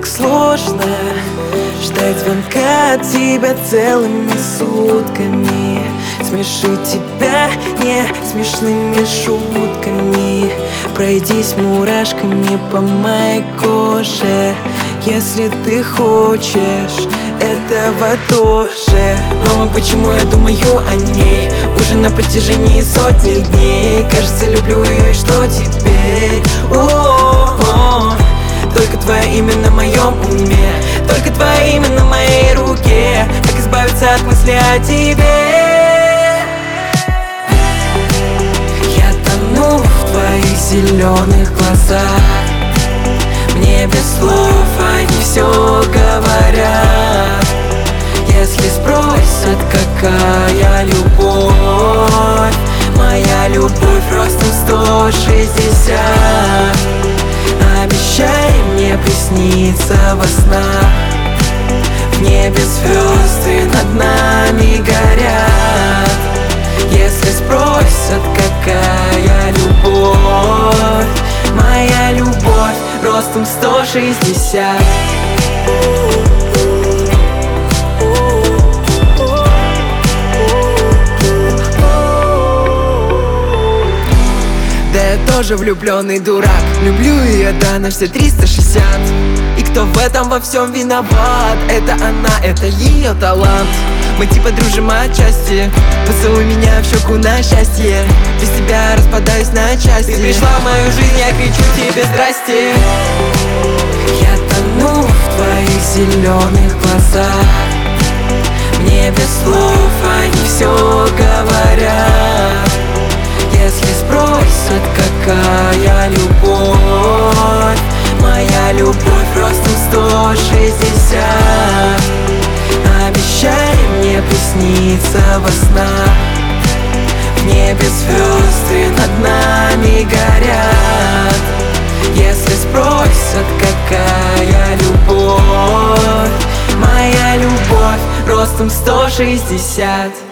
так сложно ждать звонка от тебя целыми сутками, смешить тебя не смешными шутками, пройдись мурашками по моей коже, если ты хочешь этого тоже. Мама, почему я думаю о ней уже на протяжении сотни дней? Кажется, люблю ее, и что теперь? О-о-о. Только твое имя на моем уме, только твое имя на моей руке. Как избавиться от мысли о тебе? Я тону в твоих зеленых глазах, мне без слов они все говорят. Если спросят, какая любовь, моя любовь ростом 160. Обещай мне присниться во снах, в небе звезды над нами горят. Если спросят, какая любовь, моя любовь ростом 160. Тоже влюбленный дурак, люблю ее, да, на все 360. И кто в этом во всем виноват? Это она, это ее талант. Мы типа дружим отчасти, поцелуй меня в щеку на счастье. Без тебя распадаюсь на части. Ты пришла в мою жизнь, я кричу тебе здрасте. Я тону в твоих зеленых глазах, мне без слов они все говорят. Если спросят, какая любовь, моя любовь ростом 160. Обещай мне присниться во снах, в небе звезды над нами горят. Если спросят, какая любовь, моя любовь ростом 160.